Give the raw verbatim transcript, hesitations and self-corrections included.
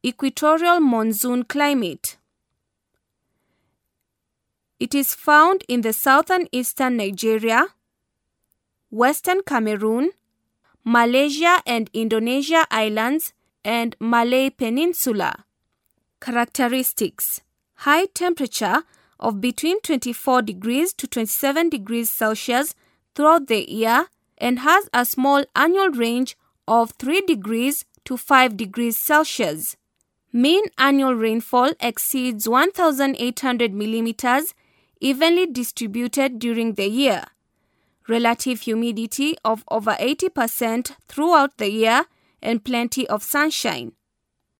equatorial monsoon climate. It is found in the southern eastern Nigeria, western Cameroon, Malaysia and Indonesia islands, and Malay Peninsula. Characteristics: high temperature of between twenty-four degrees to twenty-seven degrees Celsius throughout the year and has a small annual range of three degrees to five degrees Celsius. Mean annual rainfall exceeds one thousand eight hundred millimeters, evenly distributed during the year. Relative humidity of over eighty percent throughout the year and plenty of sunshine.